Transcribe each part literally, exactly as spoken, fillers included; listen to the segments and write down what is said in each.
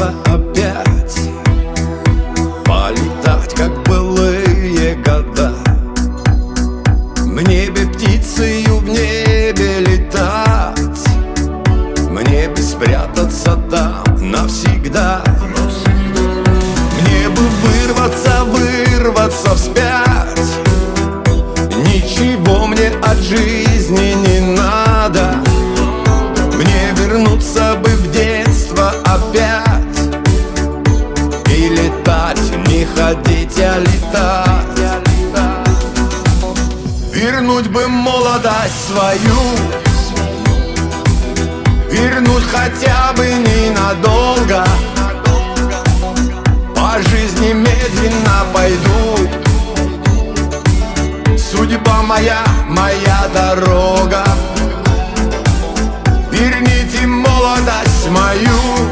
детство опять, полетать, как былые года. В небе птицею, в небе летать, в небе спрятаться там навсегда. Мне бы вырваться, вырваться вспять, ничего мне от жизни не надо. Мне вернуться бы в детство опять и летать, не ходить, а летать. Вернуть бы молодость свою, вернуть хотя бы ненадолго. По жизни медленно пойду, судьба моя, моя дорога. Верните молодость мою.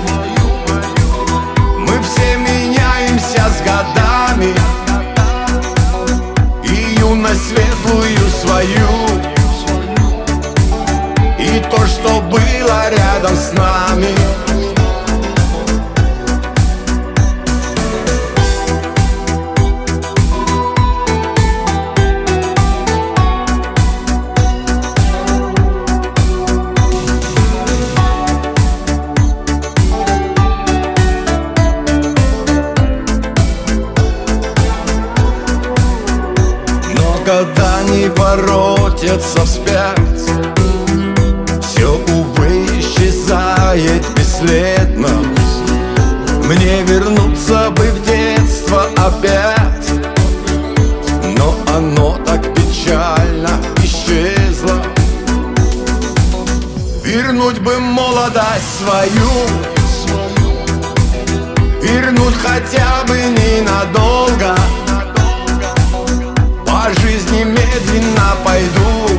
Мы все меняемся с годами, и юность светлую свою, и то, что было рядом с нами. Года не воротятся вспять, все, увы, исчезает бесследно. Мне вернуться бы в детство опять, но оно так печально исчезло. Вернуть бы молодость свою, вернуть хотя бы ненадолго. По жизни медленно пойду,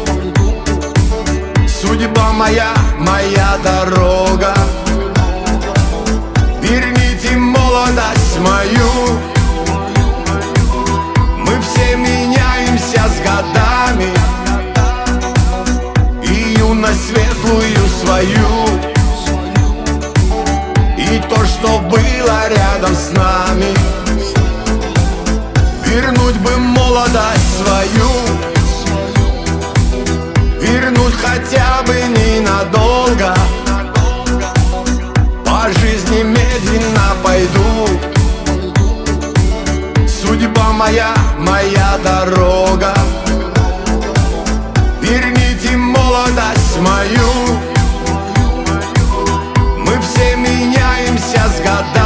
судьба моя, моя дорога. Верните молодость мою. Мы все меняемся с годами, и юность светлую свою, и то, что было рядом с нами. Вернуть бы молодость свою, вернуть хотя бы ненадолго. По жизни медленно пойду, судьба моя, моя дорога. Верните молодость мою. Мы все меняемся с годами,